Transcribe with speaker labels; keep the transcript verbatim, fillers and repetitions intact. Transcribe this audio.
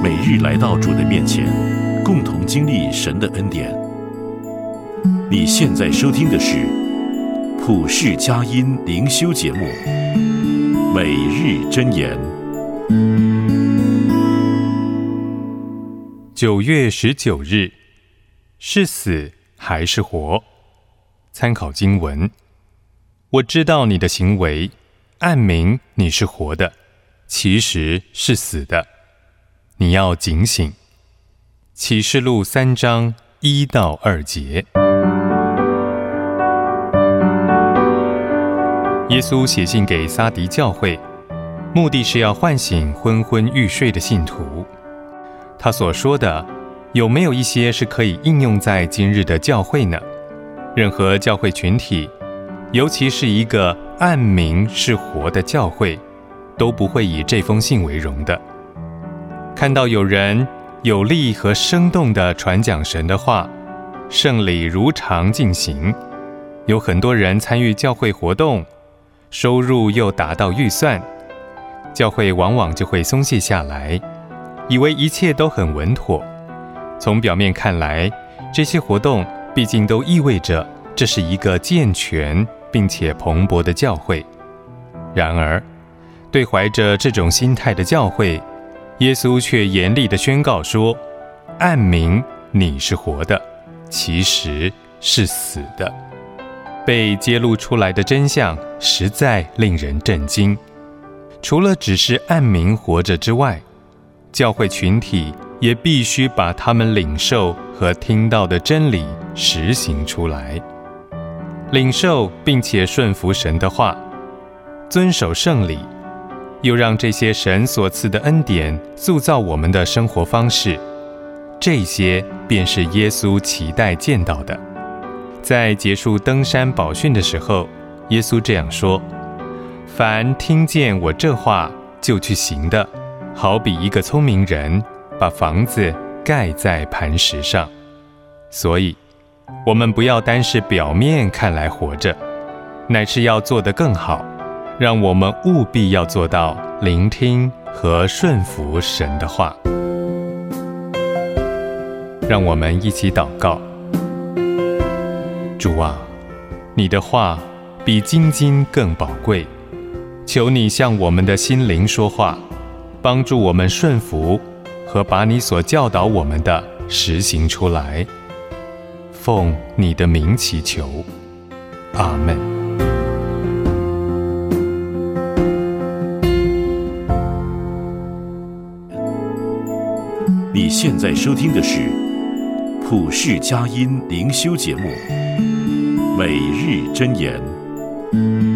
Speaker 1: 每日来到主的面前，共同经历神的恩典。你现在收听的是普世佳音灵修节目《每日箴言》。
Speaker 2: 九月十九日，是死还是活？参考经文：我知道你的行为，暗明你是活的，其实是死的。你要警醒。启示录三章一到二节。耶稣写信给撒狄教会，目的是要唤醒昏昏欲睡的信徒。他所说的，有没有一些是可以应用在今日的教会呢？任何教会群体，尤其是一个暗明是活的教会，都不会以这封信为荣的。看到有人有力和生动地传讲神的话，圣礼如常进行，有很多人参与教会活动，收入又达到预算，教会往往就会松懈下来，以为一切都很稳妥。从表面看来，这些活动毕竟都意味着这是一个健全并且蓬勃的教会。然而，对怀着这种心态的教会，耶稣却严厉地宣告说，暗明你是活的，其实是死的。被揭露出来的真相实在令人震惊。除了只是暗明活着之外，教会群体也必须把他们领受和听到的真理实行出来，领受并且顺服神的话，遵守圣礼，又让这些神所赐的恩典塑造我们的生活方式，这些便是耶稣期待见到的。在结束登山宝训的时候，耶稣这样说，凡听见我这话就去行的，好比一个聪明人把房子盖在磐石上。所以我们不要单是表面看来活着，乃是要做得更好，让我们务必要做到聆听和顺服神的话。让我们一起祷告。主啊，你的话比金金更宝贵，求你向我们的心灵说话，帮助我们顺服和把你所教导我们的实行出来。奉你的名祈求，阿们。
Speaker 1: 你现在收听的是普世佳音灵修节目《每日箴言》。